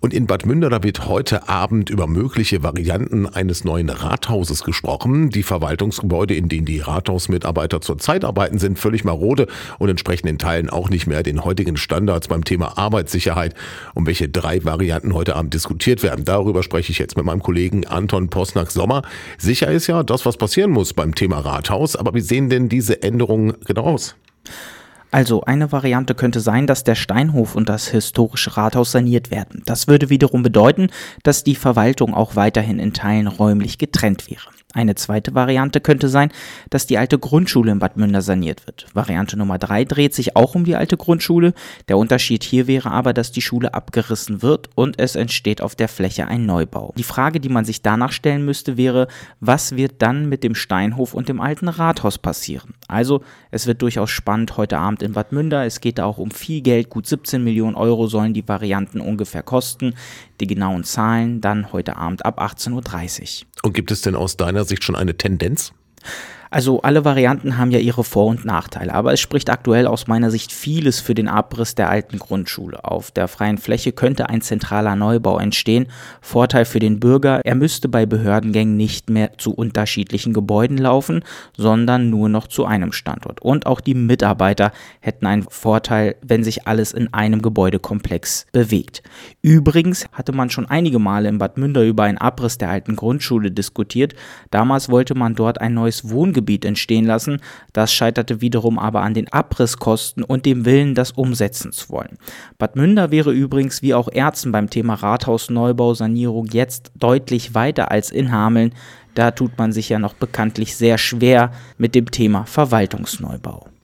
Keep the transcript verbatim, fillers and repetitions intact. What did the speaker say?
Und in Bad Münder, da wird heute Abend über mögliche Varianten eines neuen Rathauses gesprochen. Die Verwaltungsgebäude, in denen die Rathausmitarbeiter zurzeit arbeiten, sind völlig marode und entsprechen in Teilen auch nicht mehr den heutigen Standards beim Thema Arbeitssicherheit. Um welche drei Varianten heute Abend diskutiert werden, darüber spreche ich jetzt mit meinem Kollegen Anton Posnack-Sommer. Sicher ist ja das, was passieren muss beim Thema Rathaus, aber wie sehen denn diese Änderungen genau aus? Also eine Variante könnte sein, dass der Steinhof und das historische Rathaus saniert werden. Das würde wiederum bedeuten, dass die Verwaltung auch weiterhin in Teilen räumlich getrennt wäre. Eine zweite Variante könnte sein, dass die alte Grundschule in Bad Münder saniert wird. Variante Nummer drei dreht sich auch um die alte Grundschule. Der Unterschied hier wäre aber, dass die Schule abgerissen wird und es entsteht auf der Fläche ein Neubau. Die Frage, die man sich danach stellen müsste, wäre, was wird dann mit dem Steinhof und dem alten Rathaus passieren? Also, es wird durchaus spannend heute Abend in Bad Münder. Es geht da auch um viel Geld. Gut siebzehn Millionen Euro sollen die Varianten ungefähr kosten. Die genauen Zahlen dann heute Abend ab achtzehn Uhr dreißig. Und gibt es denn aus deiner Sicht schon eine Tendenz? Also alle Varianten haben ja ihre Vor- und Nachteile, aber es spricht aktuell aus meiner Sicht vieles für den Abriss der alten Grundschule. Auf der freien Fläche könnte ein zentraler Neubau entstehen. Vorteil für den Bürger, er müsste bei Behördengängen nicht mehr zu unterschiedlichen Gebäuden laufen, sondern nur noch zu einem Standort. Und auch die Mitarbeiter hätten einen Vorteil, wenn sich alles in einem Gebäudekomplex bewegt. Übrigens hatte man schon einige Male in Bad Münder über einen Abriss der alten Grundschule diskutiert. Damals wollte man dort ein neues Wohngebiet entstehen lassen. Das scheiterte wiederum aber an den Abrisskosten und dem Willen, das umsetzen zu wollen. Bad Münder wäre übrigens wie auch Erzen beim Thema Rathausneubau, Sanierung jetzt deutlich weiter als in Hameln. Da tut man sich ja noch bekanntlich sehr schwer mit dem Thema Verwaltungsneubau.